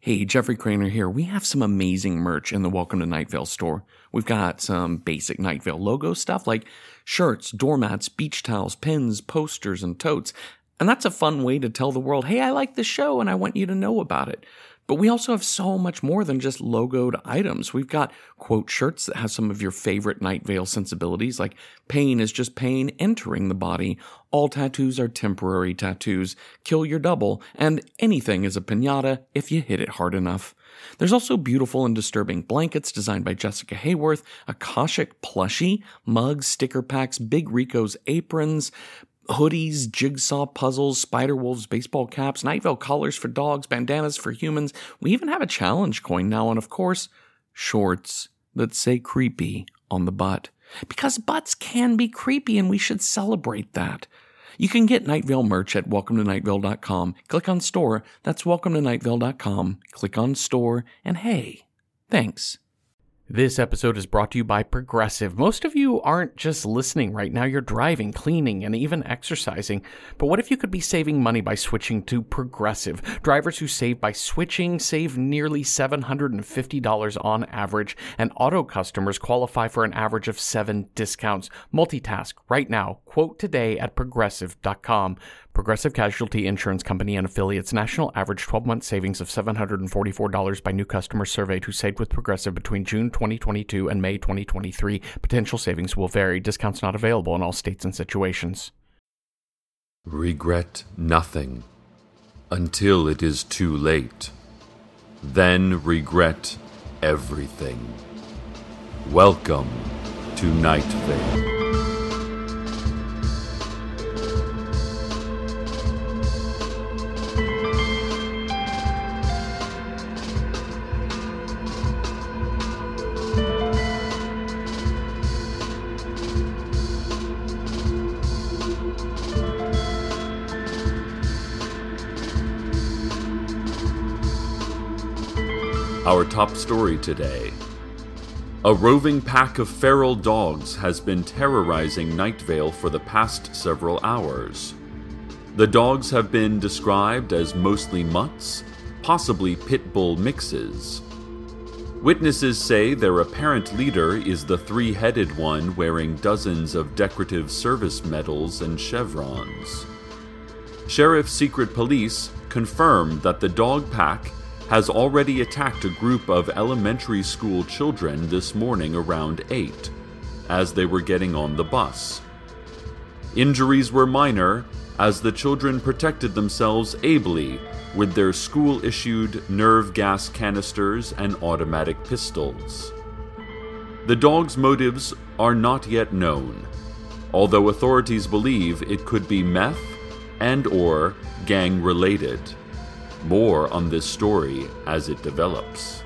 Hey, Jeffrey Craner here. We have some amazing merch in the Welcome to Night Vale store. We've got some basic Night Vale logo stuff like shirts, doormats, beach towels, pins, posters, and totes. And that's a fun way to tell the world, hey, I like the show and I want you to know about it. But we also have so much more than just logoed items. We've got quote shirts that have some of your favorite Night Vale sensibilities, like pain is just pain entering the body, all tattoos are temporary tattoos, kill your double, and anything is a piñata if you hit it hard enough. There's also beautiful and disturbing blankets designed by Jessica Hayworth, Akashic plushie, mugs, sticker packs, Big Rico's aprons, hoodies, jigsaw puzzles, Spider-Wolves baseball caps, Night Vale collars for dogs, bandanas for humans. We even have a challenge coin now, and of course, shorts that say creepy on the butt. Because butts can be creepy, and we should celebrate that. You can get Night Vale merch at welcometonightvale.com. Click on store. That's welcometonightvale.com. Click on store, and hey, thanks. This episode is brought to you by Progressive. Most of you aren't just listening right now, you're driving, cleaning, and even exercising. But what if you could be saving money by switching to Progressive? Drivers who save by switching save nearly $750 on average, and auto customers qualify for an average of 7 discounts. Multitask right now. Quote today at Progressive.com. Progressive Casualty Insurance Company and affiliates. National average 12-month savings of $744 by new customers surveyed who saved with Progressive between June 2022 and May 2023. Potential savings will vary. Discounts not available in all states and situations. Regret nothing until it is too late. Then regret everything. Welcome to Night Vale. Our top story today. A roving pack of feral dogs has been terrorizing Night Vale for the past several hours. The dogs have been described as mostly mutts, possibly pit bull mixes. Witnesses say their apparent leader is the three-headed one wearing dozens of decorative service medals and chevrons. Sheriff's Secret Police confirmed that the dog pack has already attacked a group of elementary school children this morning around 8, as they were getting on the bus. Injuries were minor, as the children protected themselves ably with their school-issued nerve gas canisters and automatic pistols. The dogs' motives are not yet known, although authorities believe it could be meth and/or gang-related. More on this story as it develops.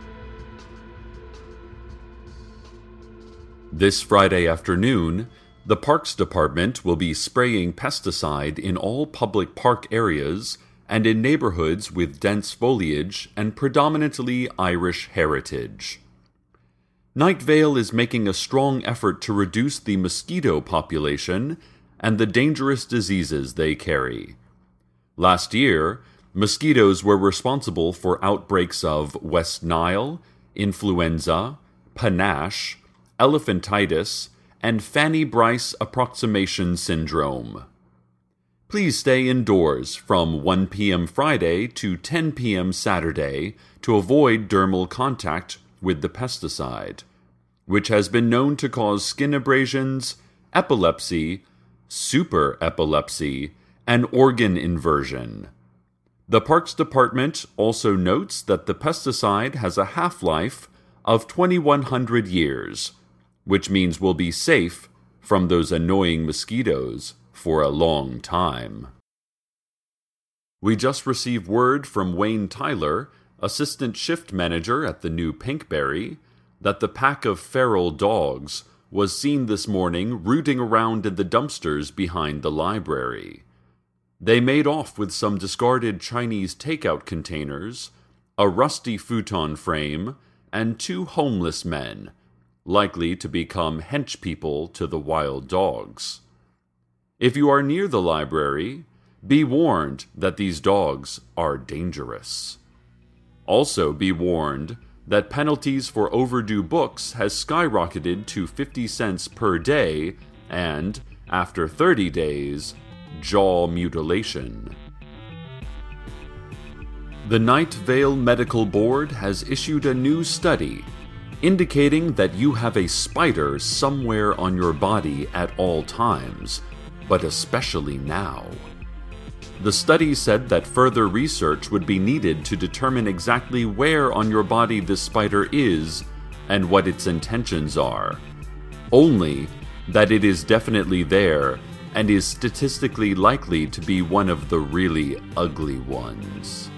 This Friday afternoon, the Parks Department will be spraying pesticide in all public park areas and in neighborhoods with dense foliage and predominantly Irish heritage. Night Vale is making a strong effort to reduce the mosquito population and the dangerous diseases they carry. Last year, mosquitoes were responsible for outbreaks of West Nile, influenza, panache, elephantitis, and Fanny Brice approximation syndrome. Please stay indoors from 1 p.m. Friday to 10 p.m. Saturday to avoid dermal contact with the pesticide, which has been known to cause skin abrasions, epilepsy, super epilepsy, and organ inversion. The Parks Department also notes that the pesticide has a half-life of 2,100 years, which means we'll be safe from those annoying mosquitoes for a long time. We just received word from Wayne Tyler, assistant shift manager at the new Pinkberry, that the pack of feral dogs was seen this morning rooting around in the dumpsters behind the library. They made off with some discarded Chinese takeout containers, a rusty futon frame, and 2 homeless men, likely to become henchpeople to the wild dogs. If you are near the library, be warned that these dogs are dangerous. Also be warned that penalties for overdue books has skyrocketed to 50 cents per day and, after 30 days, jaw mutilation. The Night Vale Medical Board has issued a new study indicating that you have a spider somewhere on your body at all times, but especially now. The study said that further research would be needed to determine exactly where on your body this spider is and what its intentions are. Only that it is definitely there and is statistically likely to be one of the really ugly ones.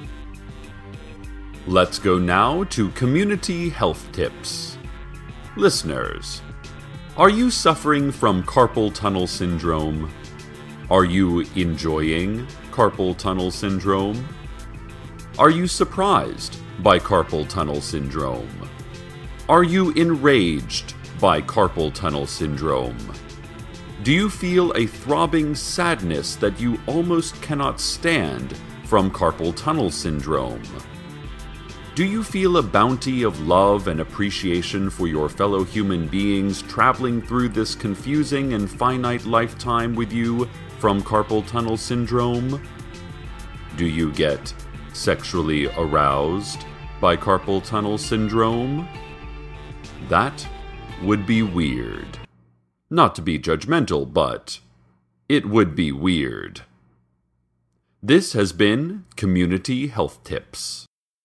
Let's go now to community health tips. Listeners, are you suffering from carpal tunnel syndrome? Are you enjoying carpal tunnel syndrome? Are you surprised by carpal tunnel syndrome? Are you enraged by carpal tunnel syndrome? Do you feel a throbbing sadness that you almost cannot stand from carpal tunnel syndrome? Do you feel a bounty of love and appreciation for your fellow human beings traveling through this confusing and finite lifetime with you from carpal tunnel syndrome? Do you get sexually aroused by carpal tunnel syndrome? That would be weird. Not to be judgmental, but it would be weird. This has been Community Health Tips.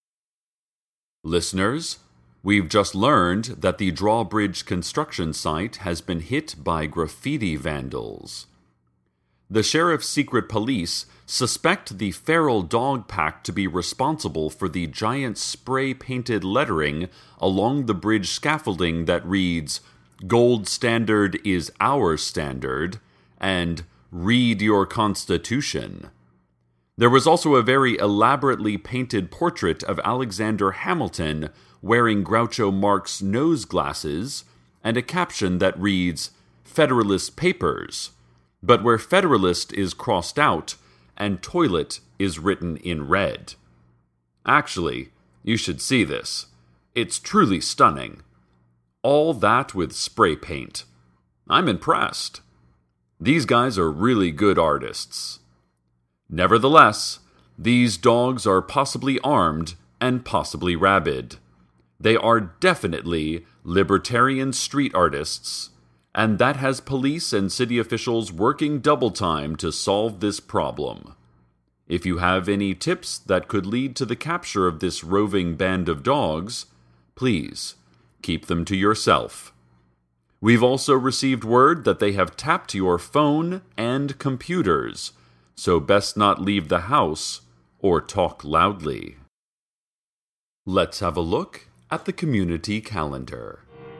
Listeners, we've just learned that the Drawbridge construction site has been hit by graffiti vandals. The Sheriff's Secret Police suspect the feral dog pack to be responsible for the giant spray-painted lettering along the bridge scaffolding that reads, "Gold standard is our standard," and "Read your Constitution." There was also a very elaborately painted portrait of Alexander Hamilton wearing Groucho Marx nose glasses and a caption that reads, "Federalist Papers," but where Federalist is crossed out and toilet is written in red. Actually, you should see this. It's truly stunning. All that with spray paint. I'm impressed. These guys are really good artists. Nevertheless, these dogs are possibly armed and possibly rabid. They are definitely libertarian street artists, and that has police and city officials working double time to solve this problem. If you have any tips that could lead to the capture of this roving band of dogs, please keep them to yourself. We've also received word that they have tapped your phone and computers, so best not leave the house or talk loudly. Let's have a look at the community calendar.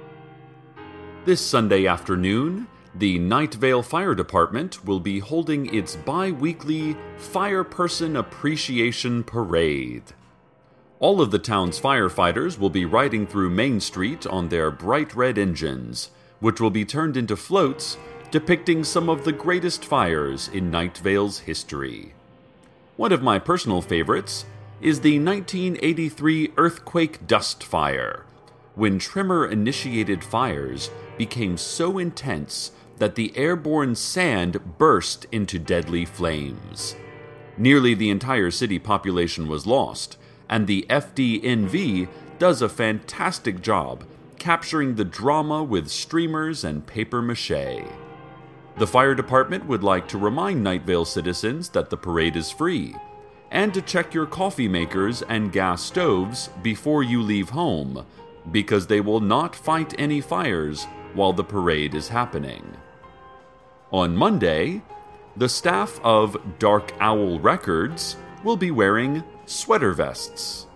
This Sunday afternoon, the Night Vale Fire Department will be holding its bi-weekly Fireperson Appreciation Parade. All of the town's firefighters will be riding through Main Street on their bright red engines, which will be turned into floats depicting some of the greatest fires in Night Vale's history. One of my personal favorites is the 1983 Earthquake Dust Fire, when Tremor-initiated fires became so intense that the airborne sand burst into deadly flames. Nearly the entire city population was lost, and the FDNV does a fantastic job capturing the drama with streamers and papier-mâché. The fire department would like to remind Night Vale citizens that the parade is free, and to check your coffee makers and gas stoves before you leave home, because they will not fight any fires while the parade is happening. On Monday, the staff of Dark Owl Records will be wearing sweater vests.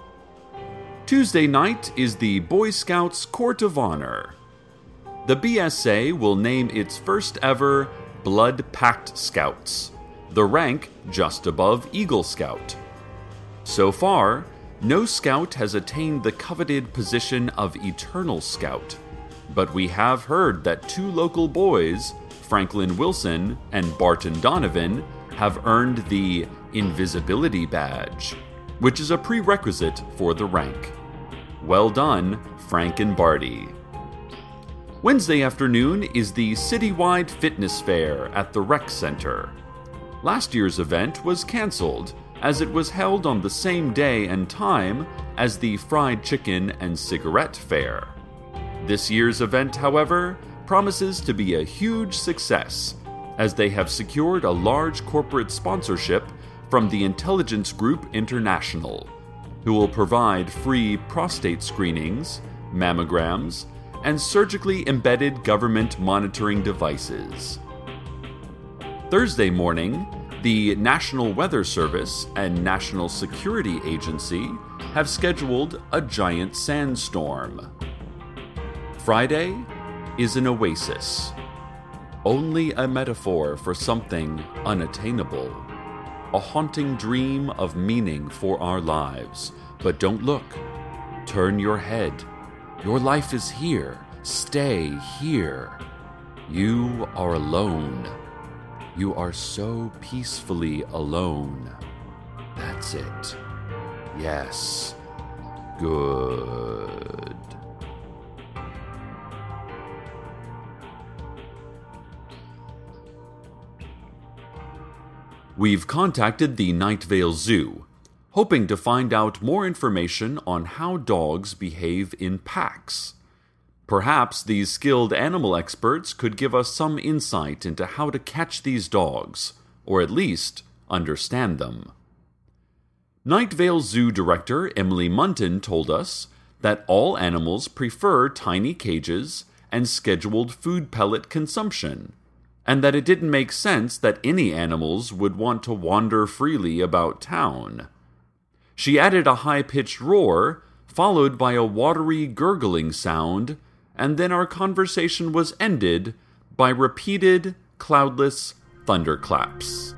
Tuesday night is the Boy Scouts Court of Honor. The BSA will name its first ever Blood Pact Scouts, the rank just above Eagle Scout. So far, no scout has attained the coveted position of Eternal Scout, but we have heard that 2 local boys, Franklin Wilson and Barton Donovan, have earned the Invisibility Badge. which is a prerequisite for the rank. Well done, Frank and Barty. Wednesday afternoon is the citywide fitness fair at the Rec Center. Last year's event was canceled, as it was held on the same day and time as the fried chicken and cigarette fair. This year's event, however, promises to be a huge success, as they have secured a large corporate sponsorship from the Intelligence Group International, who will provide free prostate screenings, mammograms, and surgically embedded government monitoring devices. Thursday morning, the National Weather Service and National Security Agency have scheduled a giant sandstorm. Friday is an oasis, only a metaphor for something unattainable, a haunting dream of meaning for our lives. But don't look, turn your head. Your life is here, stay here. You are alone. You are so peacefully alone. That's it. Yes. Good. We've contacted the Night Vale Zoo, hoping to find out more information on how dogs behave in packs. Perhaps these skilled animal experts could give us some insight into how to catch these dogs, or at least understand them. Night Vale Zoo Director Emily Munton told us that all animals prefer tiny cages and scheduled food pellet consumption, and that it didn't make sense that any animals would want to wander freely about town. She added a high-pitched roar, followed by a watery gurgling sound, and then our conversation was ended by repeated, cloudless thunderclaps.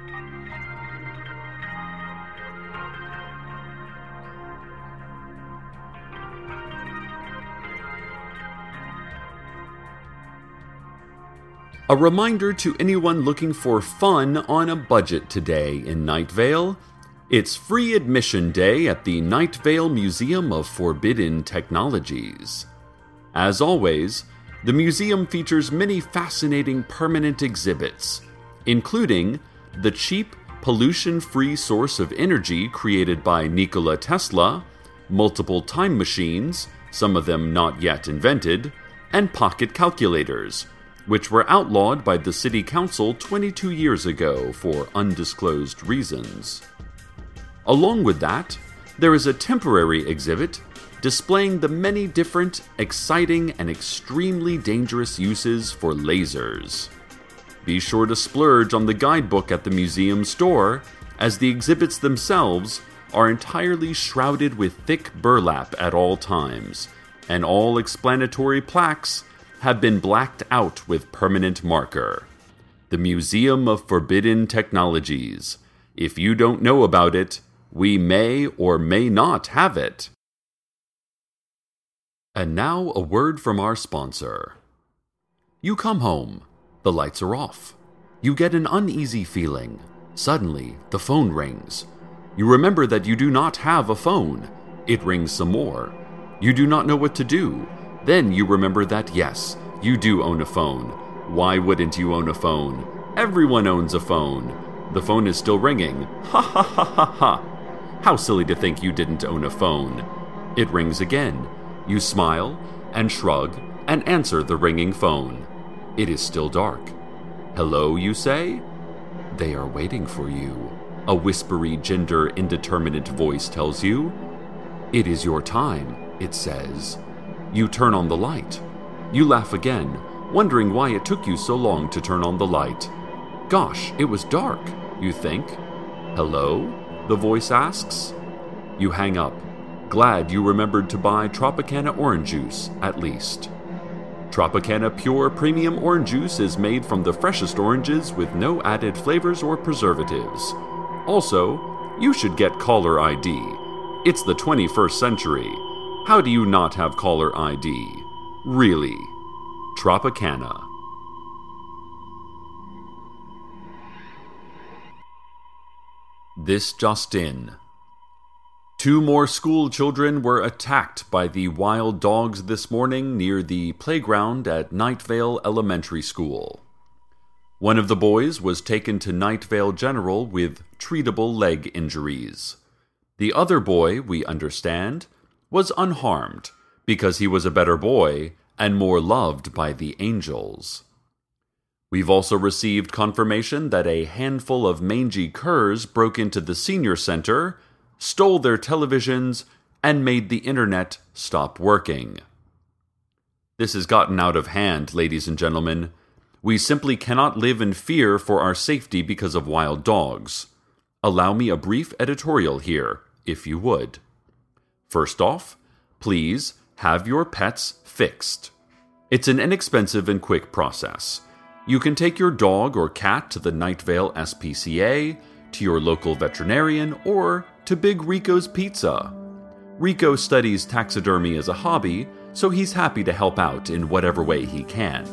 A reminder to anyone looking for fun on a budget today in Night Vale. It's free admission day at the Night Vale Museum of Forbidden Technologies. As always, the museum features many fascinating permanent exhibits, including the cheap, pollution-free source of energy created by Nikola Tesla, multiple time machines, some of them not yet invented, and pocket calculators, which were outlawed by the City Council 22 years ago for undisclosed reasons. Along with that, there is a temporary exhibit displaying the many different, exciting, and extremely dangerous uses for lasers. Be sure to splurge on the guidebook at the museum store, as the exhibits themselves are entirely shrouded with thick burlap at all times, and all explanatory plaques have been blacked out with permanent marker. The Museum of Forbidden Technologies. If you don't know about it, we may or may not have it. And now a word from our sponsor. You come home. The lights are off. You get an uneasy feeling. Suddenly, the phone rings. You remember that you do not have a phone. It rings some more. You do not know what to do. Then you remember that yes, you do own a phone. Why wouldn't you own a phone? Everyone owns a phone. The phone is still ringing. Ha ha ha ha ha. How silly to think you didn't own a phone. It rings again. You smile and shrug and answer the ringing phone. It is still dark. Hello, you say? They are waiting for you. A whispery, gender indeterminate voice tells you. It is your time, it says. You turn on the light. You laugh again, wondering why it took you so long to turn on the light. Gosh, it was dark, you think. Hello? The voice asks. You hang up, glad you remembered to buy Tropicana orange juice, at least. Tropicana Pure Premium Orange Juice is made from the freshest oranges with no added flavors or preservatives. Also, you should get caller ID. It's the 21st century. How do you not have caller ID? Really. Tropicana. This just in. 2 more school children were attacked by the wild dogs this morning near the playground at Nightvale Elementary School. One of the boys was taken to Nightvale General with treatable leg injuries. The other boy, we understand, was unharmed because he was a better boy and more loved by the angels. We've also received confirmation that a handful of mangy curs broke into the senior center, stole their televisions, and made the internet stop working. This has gotten out of hand, ladies and gentlemen. We simply cannot live in fear for our safety because of wild dogs. Allow me a brief editorial here, if you would. First off, please have your pets fixed. It's an inexpensive and quick process. You can take your dog or cat to the Nightvale SPCA, to your local veterinarian, or to Big Rico's Pizza. Rico studies taxidermy as a hobby, so he's happy to help out in whatever way he can.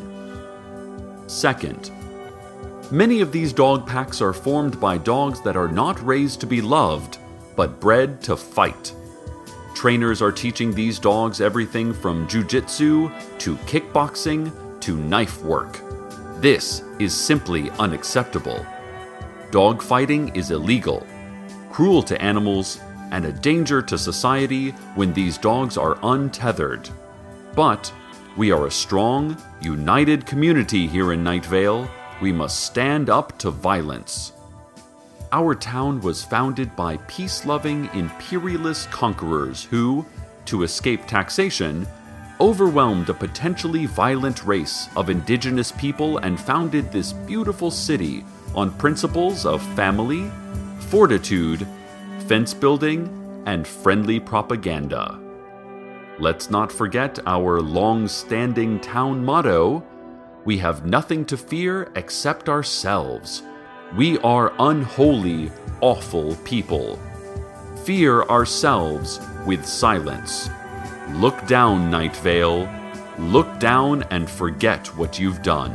Second, many of these dog packs are formed by dogs that are not raised to be loved, but bred to fight. Trainers are teaching these dogs everything from jiu-jitsu to kickboxing to knife work. This is simply unacceptable. Dog fighting is illegal, cruel to animals, and a danger to society when these dogs are untethered. But we are a strong, united community here in Nightvale. We must stand up to violence. Our town was founded by peace-loving, imperialist conquerors who, to escape taxation, overwhelmed a potentially violent race of indigenous people and founded this beautiful city on principles of family, fortitude, fence building, and friendly propaganda. Let's not forget our long-standing town motto: we have nothing to fear except ourselves. We are unholy, awful people. Fear ourselves with silence. Look down, Nightvale. Look down and forget what you've done.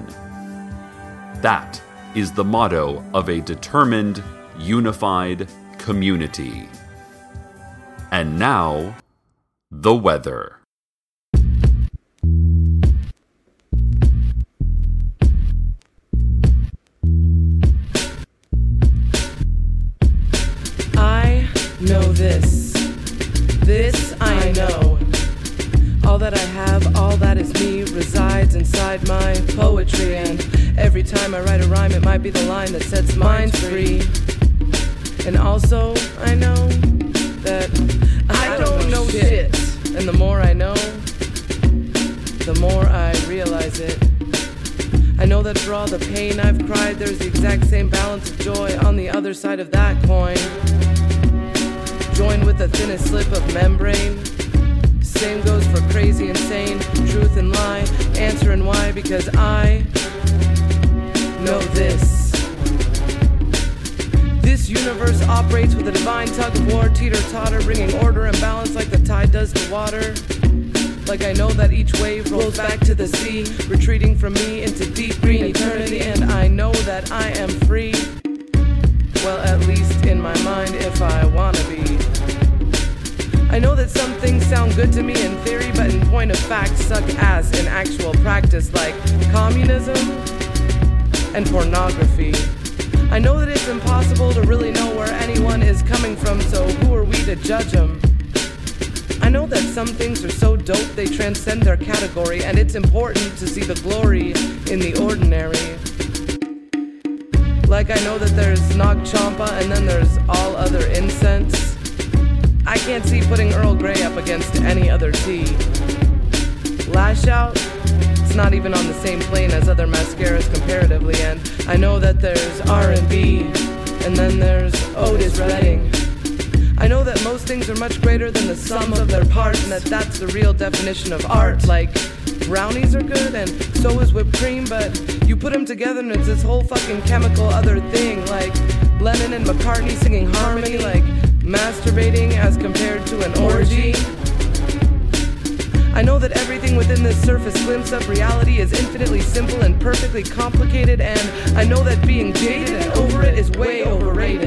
That is the motto of a determined, unified community. And now, the weather. I know this. This I know. All that I have, all that is me, resides inside my poetry. And every time I write a rhyme, it might be the line that sets minds free. And also, I know that I don't know shit. And the more I know, the more I realize it. I know that for all the pain I've cried, there's the exact same balance of joy on the other side of that coin. Joined with the thinnest slip of membrane. Same goes for crazy, insane, truth and lie, answer and why, because I know this. This universe operates with a divine tug of war, teeter-totter, bringing order and balance like the tide does to water. Like I know that each wave rolls back to the sea, retreating from me into deep green eternity, and I know that I am free. Well, at least in my mind, if I wanna be. I know that some things sound good to me in theory, but in point of fact suck ass in actual practice, like communism and pornography. I know that it's impossible to really know where anyone is coming from, so who are we to judge them? I know that some things are so dope they transcend their category, and it's important to see the glory in the ordinary. Like I know that there's Nag Champa and then there's all other incense. I can't see putting Earl Grey up against any other tea. Lash Out, it's not even on the same plane as other mascaras comparatively, and I know that there's R&B, and then there's Otis Redding. I know that most things are much greater than the sum of their parts, and that that's the real definition of art. Like, brownies are good, and so is whipped cream, but you put them together and it's this whole fucking chemical other thing, like Lennon and McCartney singing harmony, like masturbating as compared to an orgy. I know that everything within this surface glimpse of reality is infinitely simple and perfectly complicated, and I know that being jaded and over it is way overrated.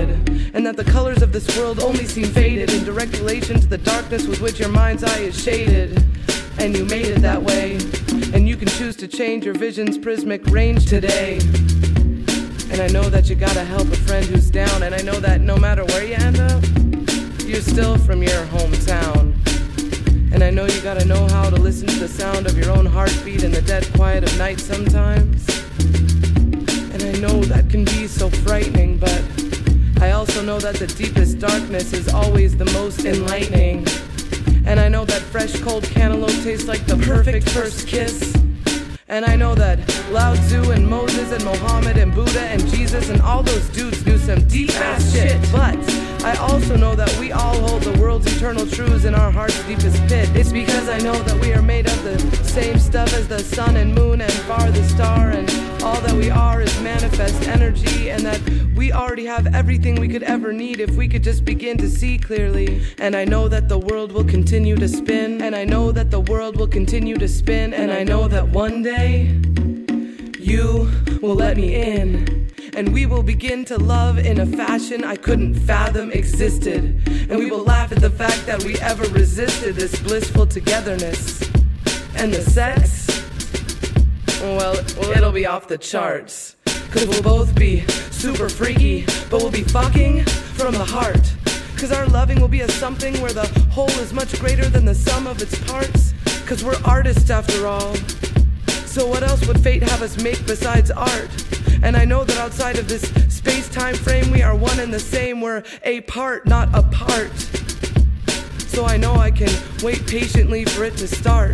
and that the colors of this world only seem faded in direct relation to the darkness with which your mind's eye is shaded. And you made it that way, and you can choose to change your vision's prismic range today. And I know that you gotta help a friend who's down, and I know that no matter where you end up, you're still from your hometown. And I know you gotta know how to listen to the sound of your own heartbeat in the dead quiet of night sometimes. And I know that can be so frightening, but I also know that the deepest darkness is always the most enlightening. And I know that fresh cold cantaloupe tastes like the perfect first kiss. And I know that Lao Tzu and Moses and Mohammed and Buddha and Jesus and all those dudes knew some deep ass shit. But I also know that we all hold the world's eternal truths in our heart's deepest pit. It's because I know that we are made of the same stuff as the sun and moon and farthest star, and all that we are is manifest energy, and that we already have everything we could ever need if we could just begin to see clearly. And I know that the world will continue to spin, and I know that the world will continue to spin, and I know that one day you will let me in, and we will begin to love in a fashion I couldn't fathom existed, and we will laugh at the fact that we ever resisted this blissful togetherness. And the sex, well, it'll be off the charts, 'cause we'll both be super freaky, but we'll be fucking from the heart. 'Cause our loving will be a something where the whole is much greater than the sum of its parts. 'Cause we're artists after all. So what else would fate have us make besides art? And I know that outside of this space-time frame we are one and the same. We're a part, not apart. So I know I can wait patiently for it to start.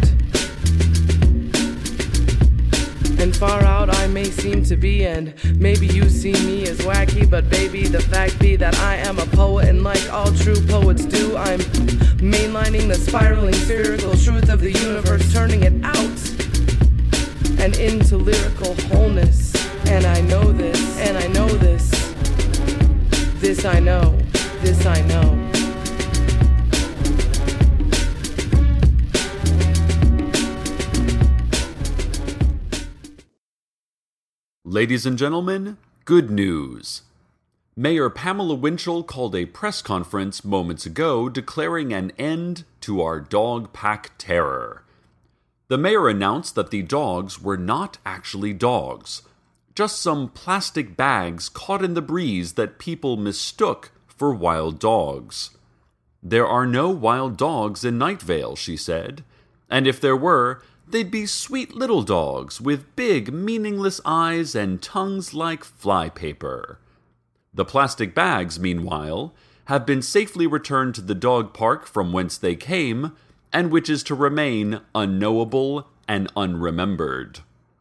And far out I may seem to be, and maybe you see me as wacky, but baby, the fact be that I am a poet, and like all true poets do, I'm mainlining the spiraling spherical truth of the universe, turning it out and into lyrical wholeness. And I know this, and I know this. This I know, this I know. Ladies and gentlemen, good news. Mayor Pamela Winchell called a press conference moments ago declaring an end to our dog pack terror. The mayor announced that the dogs were not actually dogs, just some plastic bags caught in the breeze that people mistook for wild dogs. There are no wild dogs in Night Vale, she said, and if there were, they'd be sweet little dogs with big, meaningless eyes and tongues like flypaper. The plastic bags, meanwhile, have been safely returned to the dog park from whence they came, and which is to remain unknowable and unremembered.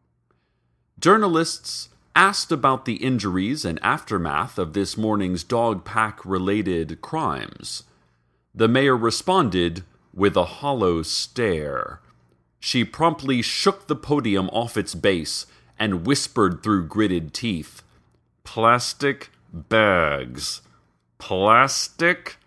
Journalists asked about the injuries and aftermath of this morning's dog pack-related crimes. The mayor responded with a hollow stare. She promptly shook the podium off its base and whispered through gritted teeth, "Plastic bags. Plastic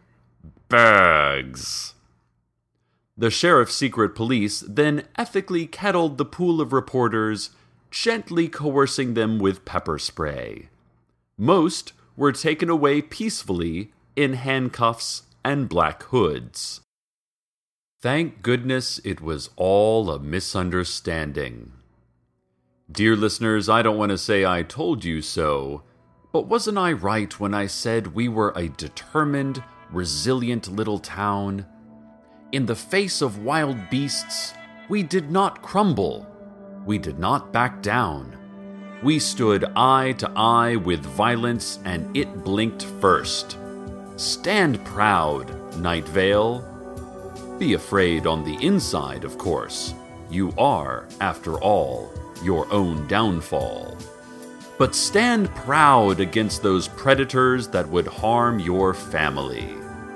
bags." The sheriff's secret police then ethically kettled the pool of reporters, gently coercing them with pepper spray. Most were taken away peacefully in handcuffs and black hoods. Thank goodness it was all a misunderstanding. Dear listeners, I don't want to say I told you so, but wasn't I right when I said we were a determined, resilient little town? In the face of wild beasts, we did not crumble. We did not back down. We stood eye to eye with violence, and it blinked first. Stand proud, Night Vale. Be afraid on the inside, of course. You are, after all, your own downfall. But stand proud against those predators that would harm your family.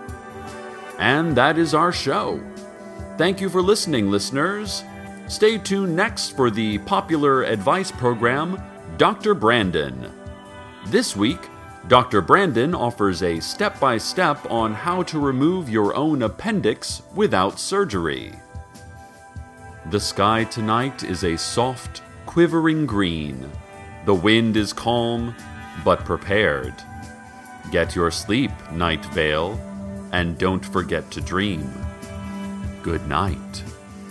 And that is our show. Thank you for listening, listeners. Stay tuned next for the popular advice program, Dr. Brandon. This week, Dr. Brandon offers a step-by-step on how to remove your own appendix without surgery. The sky tonight is a soft, quivering green. The wind is calm, but prepared. Get your sleep, Night Vale, and don't forget to dream. Good night.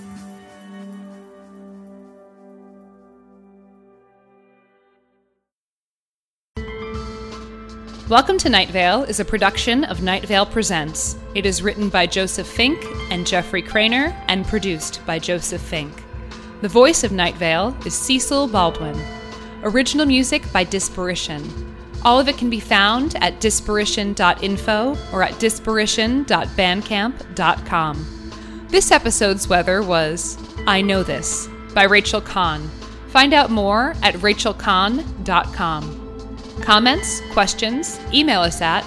Welcome to Night Vale is a production of Night Vale Presents. It is written by Joseph Fink and Jeffrey Craner and produced by Joseph Fink. The voice of Night Vale is Cecil Baldwin. Original music by Disparition. All of it can be found at disparition.info or at disparition.bandcamp.com. This episode's weather was I Know This by Rachel Kahn. Find out more at rachelkahn.com. Comments, questions, email us at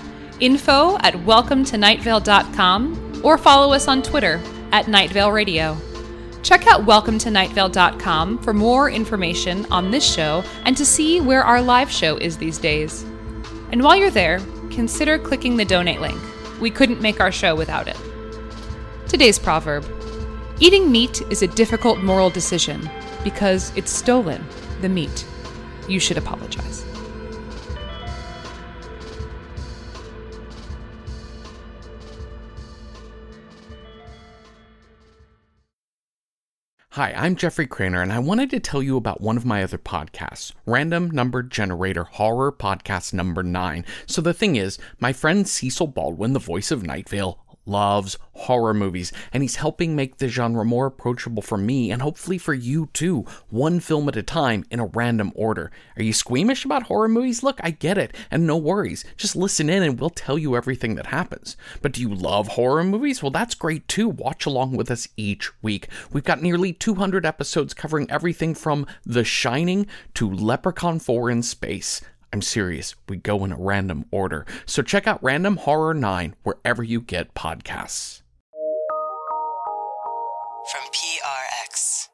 info@welcometonightvale.com or follow us on Twitter @NightValeRadio. Check out welcometonightvale.com for more information on this show and to see where our live show is these days. And while you're there, consider clicking the donate link. We couldn't make our show without it. Today's proverb: eating meat is a difficult moral decision because it's stolen, the meat. You should apologize. Hi, I'm Jeffrey Craner, and I wanted to tell you about one of my other podcasts, Random Number Generator Horror Podcast number 9. So the thing is, my friend Cecil Baldwin, the voice of Night Vale, loves horror movies, and he's helping make the genre more approachable for me and hopefully for you too, one film at a time in a random order. Are you squeamish about horror movies? Look, I get it, and no worries. Just listen in and we'll tell you everything that happens. But do you love horror movies? Well, that's great too. Watch along with us each week. We've got nearly 200 episodes covering everything from The Shining to Leprechaun 4 in Space. I'm serious, we go in a random order. So check out Random Horror 9 wherever you get podcasts. From PRX.